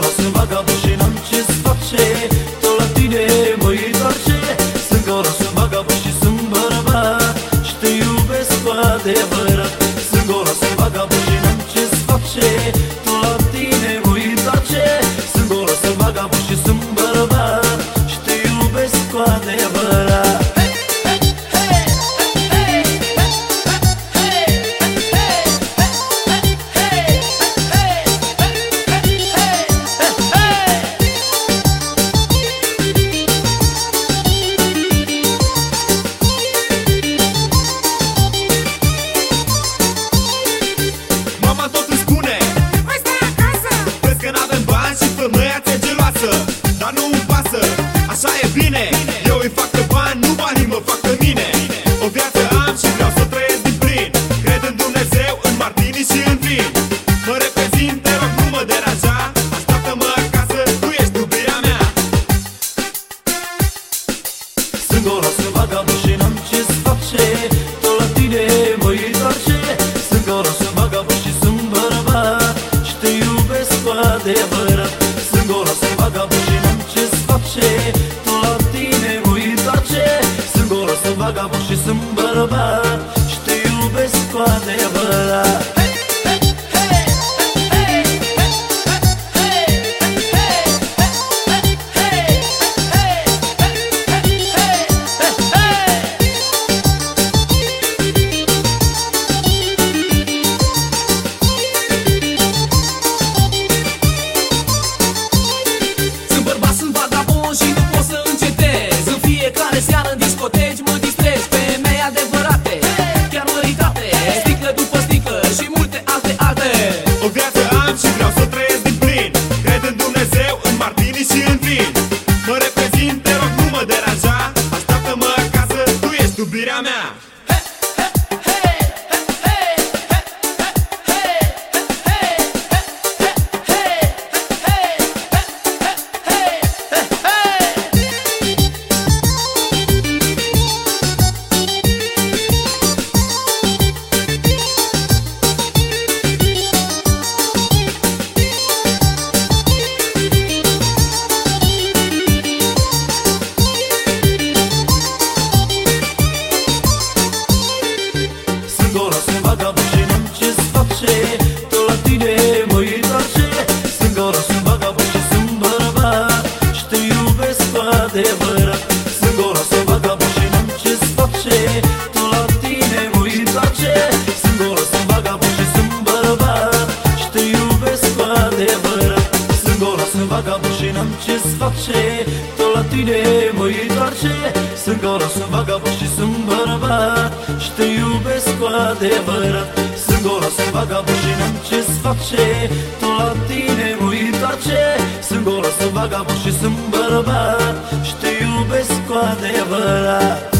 golos, sunt vagabond și n-am ce-ți face. Tot la tine mă-i întoarce. Sunt golos, sunt vagabond și sunt bărbat și te iubesc cu adevărat. Sunt golos, sunt vagabond și n-am ce-ți face. Tot la tine mă-i întoarce. Sunt golos, sunt vagabond și sunt bărbat și te iubesc cu adevărat. Dar nu-mi pasă, așa e bine. Eu îi fac pe bani, nu banii mă fac pe mine. O viață am și vreau să o trăiesc din plin. Cred în Dumnezeu, în martini și în vin. Mă reprezint, te rog, nu mă deranja. Așteaptă-mă acasă, tu ești iubirea mea. Sunt golos, sunt vagabond și n-am ce-ți face. Tot la tine mă-i întoarce. Sunt golos, sunt vagabond și sunt bărbat și te iubesc cu adevărat. Sunt golos, sunt vagabond și n-am ce-ți face. Tot la tine mă-i întoarce. Sunt golos, sunt vagabond și sunt bărbat și te iubesc cu adevărat. Seară în discoteci mă distrez, femei adevărate, chiar măritate, sticlă după sticlă și multe alte. O viață am și vreau să o trăiesc din plin. Cred în Dumnezeu, în martini și în vin. Mă reprezint, te rog, nu mă deranja. Așteaptă-mă acasă, tu ești iubirea mea. Sunt golos, sunt vagabond și n-am ce-ți face. Tot la tine mă-i întoarce. Sunt golos, sunt vagabond și sunt bărbat și te iubesc cu adevărat. Sunt golos, sunt vagabond și n-am ce-ți face. Tot la tine mă-i întoarce. Sunt golos, sunt vagabond și sunt bărbat și te iubesc cu adevărat. Sunt golos, sunt vagabond și n-am ce-ți face. Tot la tine mă-i întoarce. Sunt golos, sunt vagabond și sunt bărbat și te iubesc cu adevărat. Sunt golos, sunt vagabond și n-am ce-ți face. Tot la tine mă-i întoarce. Sunt golos, sunt vagabond și sunt bărbat și te iubesc cu adevărat.